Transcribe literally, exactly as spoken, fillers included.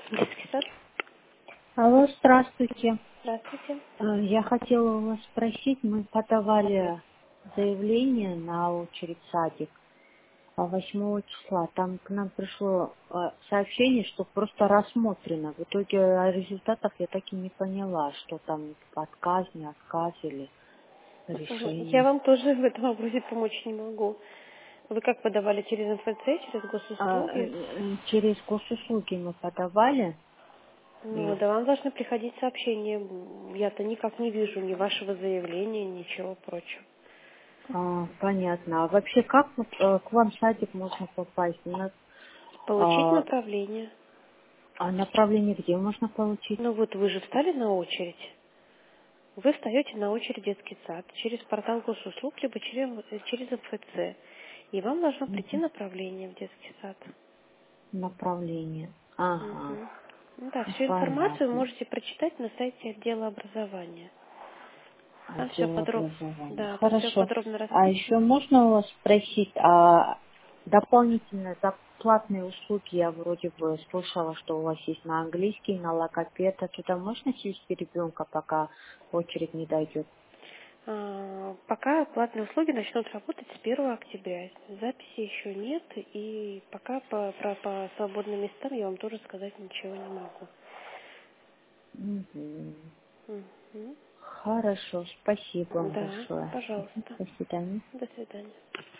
Детский сад. Алло, здравствуйте. Здравствуйте. Э, Я хотела у вас спросить, мы подавали заявление на очередь в садик а восьмого числа. Там к нам пришло э, сообщение, что просто рассмотрено. В итоге о результатах я так и не поняла, что там отказ, не отказ или Я решение. вам тоже в этом вопросе помочь не могу. Вы как подавали через эн эф цэ, через А, э, госуслуги? э, через госуслуги мы подавали. Ну, И, да вам должны приходить сообщения. Я-то никак не вижу ни вашего заявления, ничего прочего. а, понятно. А вообще как вот, э, к вам в садик можно попасть? У нас Получить а, направление. А направление где можно получить? Ну вот вы же встали на очередь. Вы встаете на очередь в детский сад через портал госуслуг, либо через, через эн эф цэ. И вам должно прийти Мгм. направление в детский сад. Направление. Ага, Мгм. Ну да, всю информацию вы понятно. можете прочитать на сайте отдела образования. Там все Отдел подробно, образования. да, там все Хорошо. подробно А еще расписано. можно у вас спросить, а дополнительно за платные услуги, я вроде бы слышала, что у вас есть на английский, на логопед, а туда можно сесть ребенка, пока очередь не дойдет? А, пока платные услуги начнут работать с первого октября. Записи еще нет, и пока по, про- по свободным местам я вам тоже сказать ничего не могу. Мгм. Мгм. Хорошо, спасибо вам Да, большое. Мгм. пожалуйста. До свидания. До свидания.